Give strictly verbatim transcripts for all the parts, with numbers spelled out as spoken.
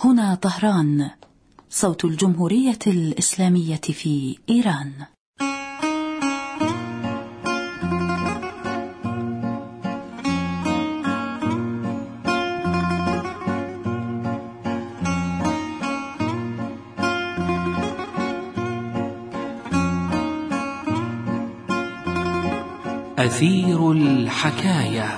هنا طهران، صوت الجمهورية الإسلامية في إيران. أثير الحكاية.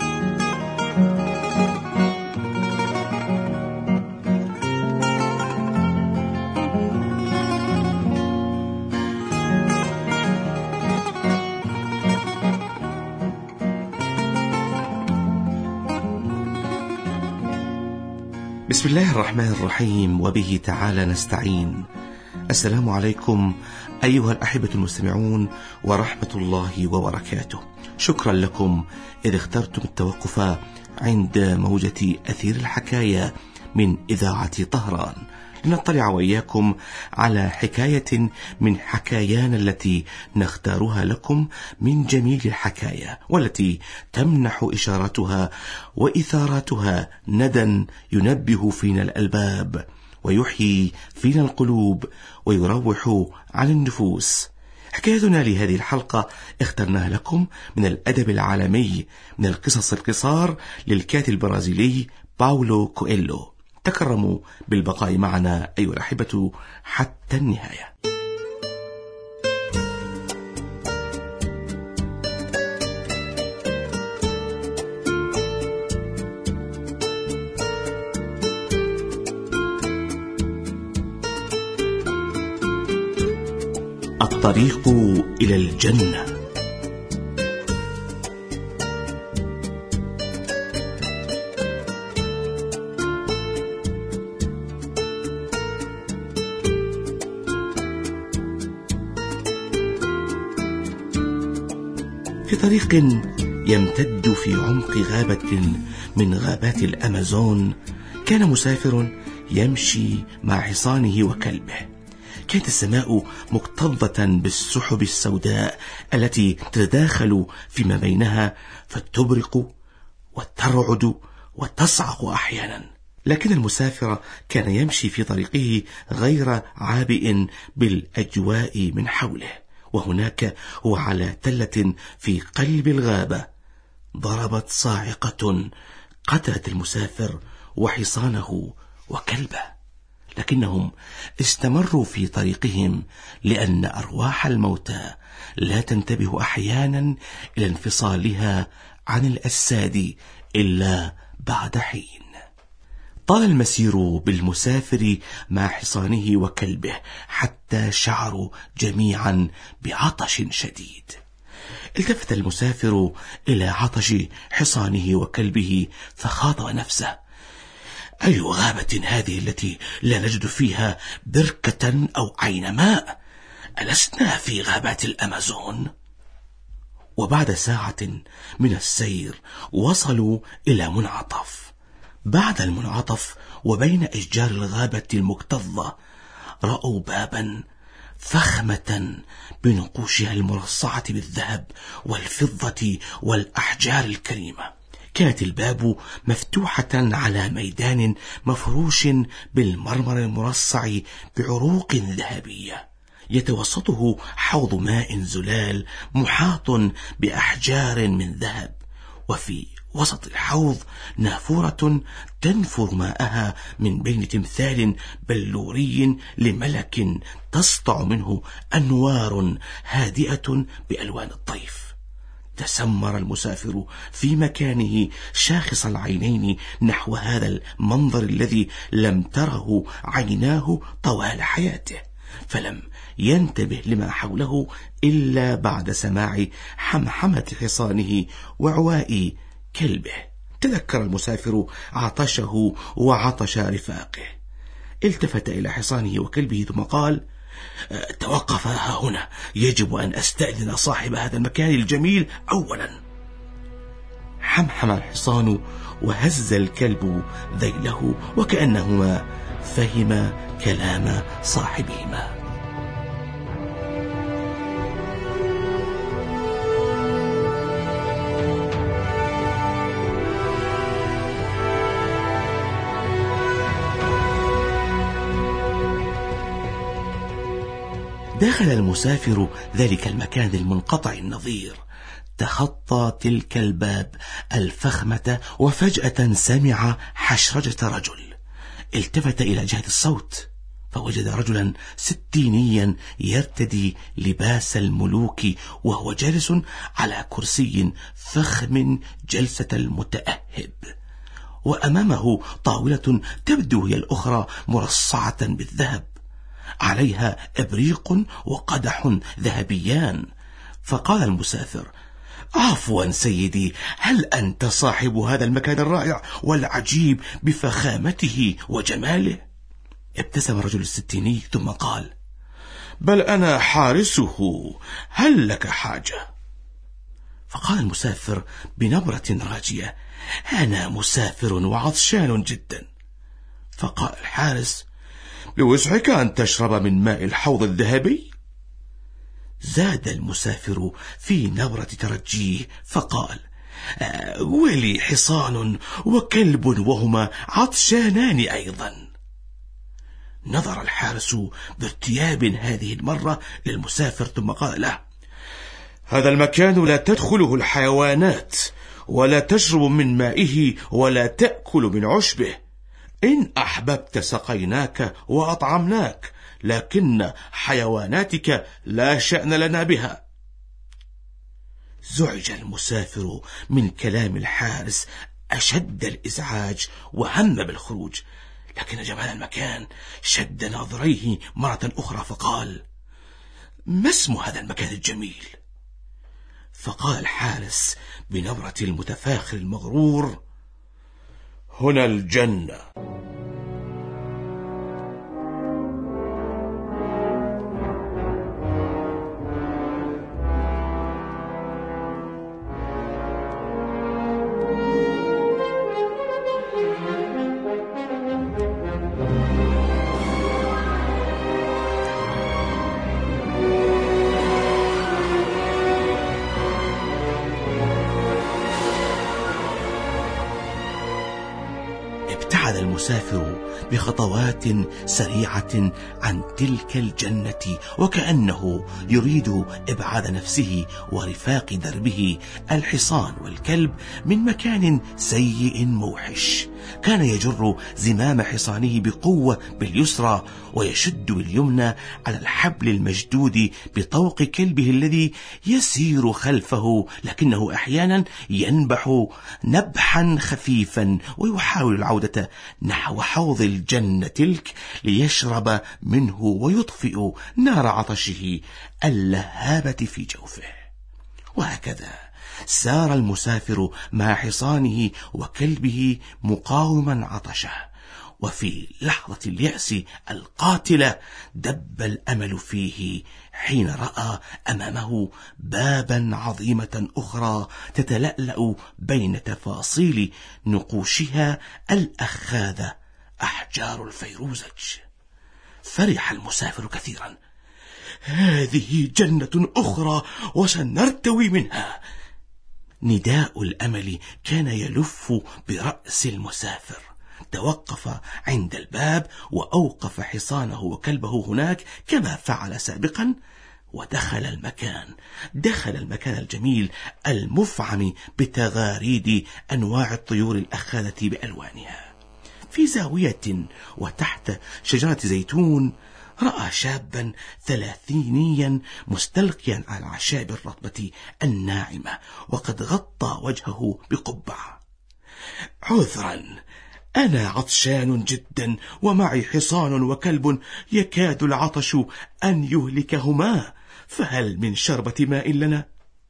بسم الله الرحمن الرحيم، وبه تعالى نستعين. السلام عليكم أيها الأحبة المستمعون ورحمة الله وبركاته. شكرا لكم إذ اخترتم التوقف عند موجة أثير الحكاية من إذاعة طهران لنطلع وإياكم على حكاية من حكايانا التي نختارها لكم من جميل الحكاية، والتي تمنح إشاراتها وإثاراتها ندى ينبه فينا الألباب ويحيي فينا القلوب ويروح عن النفوس. حكايتنا لهذه الحلقة اخترناها لكم من الأدب العالمي، من القصص القصار للكاتب البرازيلي باولو كويلو. تكرموا بالبقاء معنا أيها الأحبة حتى النهاية. الطريق إلى الجنة. في طريق يمتد في عمق غابة من غابات الأمازون، كان مسافر يمشي مع حصانه وكلبه. كانت السماء مكتظة بالسحب السوداء التي تتداخل فيما بينها فتبرق وترعد وتصعق أحيانا، لكن المسافر كان يمشي في طريقه غير عابئ بالأجواء من حوله. وهناك هو على تلة في قلب الغابة ضربت صاعقة قتلت المسافر وحصانه وكلبه، لكنهم استمروا في طريقهم لأن أرواح الموتى لا تنتبه أحيانا إلى انفصالها عن الأجساد إلا بعد حين. طال المسير بالمسافر مع حصانه وكلبه حتى شعروا جميعا بعطش شديد. التفت المسافر إلى عطش حصانه وكلبه فخاطب نفسه: أي غابة هذه التي لا نجد فيها بركة أو عين ماء؟ ألسنا في غابات الأمازون؟ وبعد ساعة من السير وصلوا إلى منعطف. بعد المنعطف وبين أشجار الغابة المكتظة رأوا بابا فخمة بنقوشها المرصعة بالذهب والفضة والأحجار الكريمة. كانت الباب مفتوحة على ميدان مفروش بالمرمر المرصع بعروق ذهبية، يتوسطه حوض ماء زلال محاط بأحجار من ذهب، وفي وسط الحوض نافورة تنفر ماءها من بين تمثال بلوري لملك تسطع منه أنوار هادئة بألوان الطيف. تسمر المسافر في مكانه شاخص العينين نحو هذا المنظر الذي لم تره عيناه طوال حياته، فلم ينتبه لما حوله إلا بعد سماع حمحمة حصانه وعواء كلبه. تذكر المسافر عطشه وعطش رفاقه، التفت إلى حصانه وكلبه ثم قال: توقف هنا، يجب أن أستأذن صاحب هذا المكان الجميل أولا. حمحم الحصان وهز الكلب ذيله وكأنهما فهما كلام صاحبهما. دخل المسافر ذلك المكان المنقطع النظير، تخطى تلك الباب الفخمة، وفجأة سمع حشرجة رجل. التفت إلى جهة الصوت فوجد رجلا ستينيا يرتدي لباس الملوك، وهو جالس على كرسي فخم جلسة المتأهب، وأمامه طاولة تبدو هي الأخرى مرصعة بالذهب، عليها إبريق وقدح ذهبيان. فقال المسافر: عفوا سيدي، هل أنت صاحب هذا المكان الرائع والعجيب بفخامته وجماله؟ ابتسم الرجل الستيني ثم قال: بل أنا حارسه، هل لك حاجة؟ فقال المسافر بنبرة راجية: أنا مسافر وعطشان جدا. فقال الحارس: بوسعك أن تشرب من ماء الحوض الذهبي؟ زاد المسافر في نبرة ترجيه فقال: آه ولي حصان وكلب وهما عطشانان أيضا. نظر الحارس بارتياب هذه المرة للمسافر ثم قال له: هذا المكان لا تدخله الحيوانات، ولا تشرب من مائه، ولا تأكل من عشبه. إن أحببت سقيناك وأطعمناك، لكن حيواناتك لا شأن لنا بها. زعج المسافر من كلام الحارس أشد الإزعاج وهم بالخروج، لكن جمال المكان شد ناظريه مرة أخرى فقال: ما اسم هذا المكان الجميل؟ فقال الحارس بنبرة المتفاخر المغرور: هنا الجنة. ابتعد المسافر بخطوات سريعة عن تلك الجنة، وكأنه يريد إبعاد نفسه ورفاق دربه الحصان والكلب من مكان سيء موحش. كان يجر زمام حصانه بقوة باليسرى، ويشد باليمنى على الحبل المشدود بطوق كلبه الذي يسير خلفه، لكنه أحيانا ينبح نبحا خفيفا ويحاول العودة نحو حوض الجنة تلك ليشرب منه ويطفئ نار عطشه اللهابة في جوفه. وهكذا سار المسافر مع حصانه وكلبه مقاوما عطشه، وفي لحظة اليأس القاتلة دب الأمل فيه حين رأى أمامه بابا عظيمة أخرى تتلألأ بين تفاصيل نقوشها الأخاذة أحجار الفيروزج. فرح المسافر كثيرا: هذه جنة أخرى وسنرتوي منها. نداء الأمل كان يلف برأس المسافر. توقف عند الباب وأوقف حصانه وكلبه هناك كما فعل سابقا، ودخل المكان دخل المكان الجميل المفعم بتغاريد أنواع الطيور الأخاذة بألوانها. في زاوية وتحت شجرة زيتون رأى شابا ثلاثينيا مستلقيا على الأعشاب الرطبة الناعمة، وقد غطى وجهه بقبعة. عذرا، أنا عطشان جدا، ومعي حصان وكلب يكاد العطش أن يهلكهما، فهل من شربة ماء لنا؟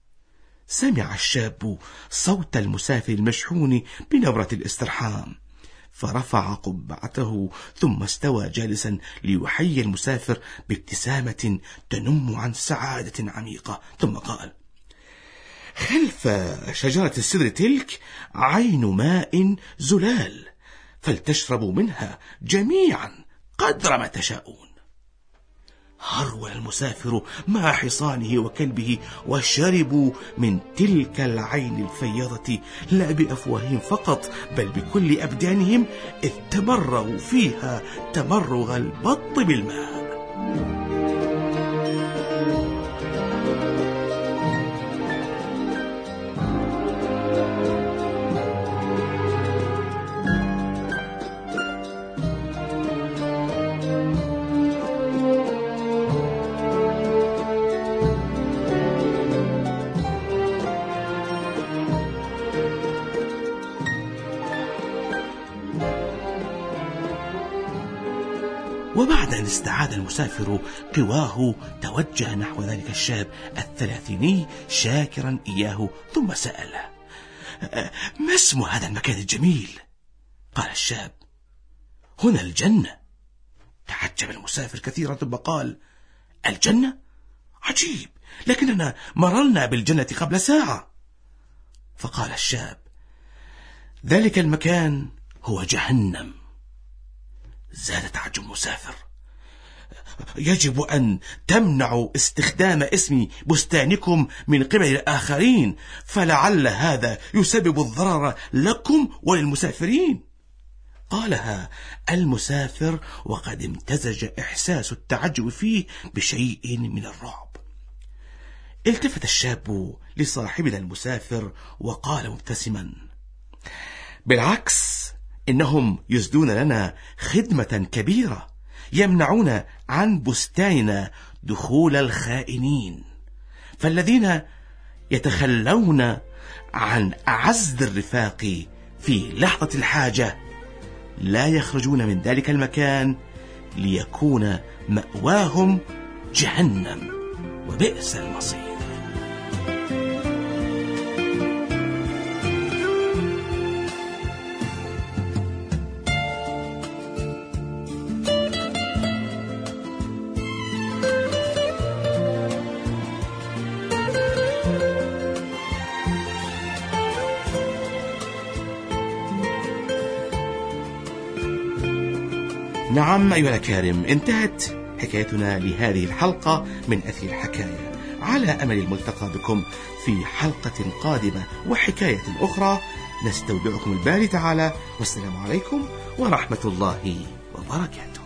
سمع الشاب صوت المسافر المشحون بنبرة الاسترحام، فرفع قبعته ثم استوى جالسا ليحيي المسافر بابتسامة تنم عن سعادة عميقة، ثم قال: خلف شجرة السدر تلك عين ماء زلال، فلتشربوا منها جميعا قدر ما تشاءون. هرول المسافر مع حصانه وكلبه وشربوا من تلك العين الفيضة، لا بأفواههم فقط بل بكل أبدانهم، إذ تمرغوا فيها تمرغ البط بالماء. وبعد أن استعاد المسافر قواه توجه نحو ذلك الشاب الثلاثيني شاكرا إياه، ثم سأله: ما اسم هذا المكان الجميل؟ قال الشاب: هنا الجنة. تعجب المسافر كثيرا ثم قال: الجنة؟ عجيب، لكننا مررنا بالجنة قبل ساعة. فقال الشاب: ذلك المكان هو جهنم. زاد تعجب المسافر: يجب أن تمنعوا استخدام اسم بستانكم من قبل الآخرين، فلعل هذا يسبب الضرر لكم وللمسافرين. قالها المسافر وقد امتزج إحساس التعجب فيه بشيء من الرعب. التفت الشاب لصاحبنا المسافر وقال مبتسما: بالعكس، إنهم يزدون لنا خدمة كبيرة، يمنعون عن بستاننا دخول الخائنين، فالذين يتخلون عن أعز الرفاق في لحظة الحاجة لا يخرجون من ذلك المكان ليكون مأواهم جهنم، وبئس المصير. نعم أيها الأكارم، انتهت حكايتنا لهذه الحلقة من أثير الحكاية، على أمل الملتقى بكم في حلقة قادمة وحكاية أخرى. نستودعكم الباري تعالى، والسلام عليكم ورحمة الله وبركاته.